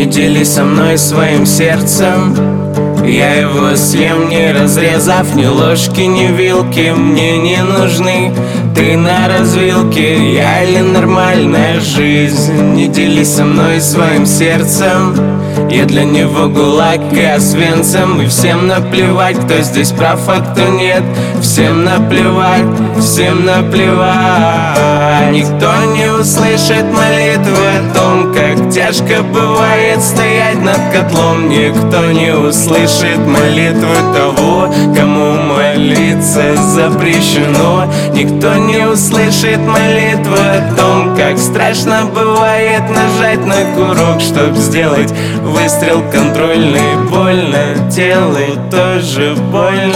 Не делись со мной своим сердцем, я его съем, не разрезав ни ложки, ни вилки. Мне не нужны ты на развилке, я или нормальная жизнь. Не делись со мной своим сердцем, я для него ГУЛАГ и Освенцим. И всем наплевать, кто здесь прав, а кто нет. Всем наплевать, всем наплевать. Никто не услышит молитвы о том, как тяжко бывает стоять над котлом. Никто не услышит молитвы того, кому молиться запрещено. Никто не услышит молитвы о том, как страшно бывает нажать на курок, чтоб сделать выстрел контрольный. Больно, телу тоже больно.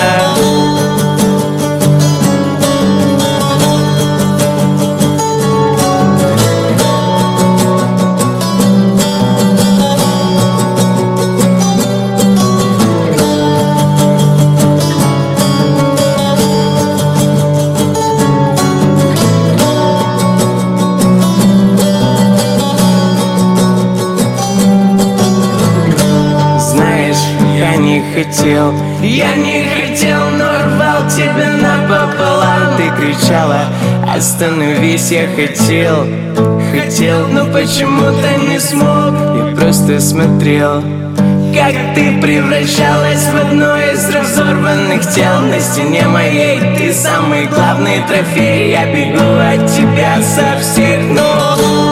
Я не хотел, но рвал тебя напополам. Ты кричала: остановись, я хотел, но почему-то не смог. Я просто смотрел, как ты превращалась в одно из разорванных тел. На стене моей ты самый главный трофей. Я бегу от тебя со всех ног.